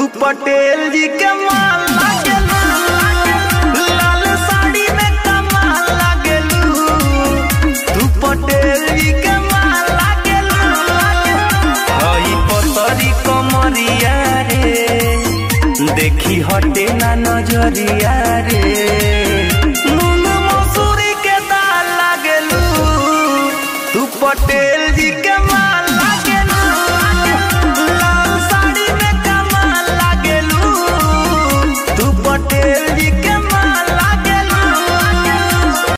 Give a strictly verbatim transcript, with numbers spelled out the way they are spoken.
पटेल जी के माल लागेलू, लाल साड़ी में कमाल लागेलू, तू पटेल जी के माल लागेलू। हई पतरी कमरिया रे देखी हटे ना नजरिया रे, मूंग मसूरी के दाल लागेलू, तू पटेल जी के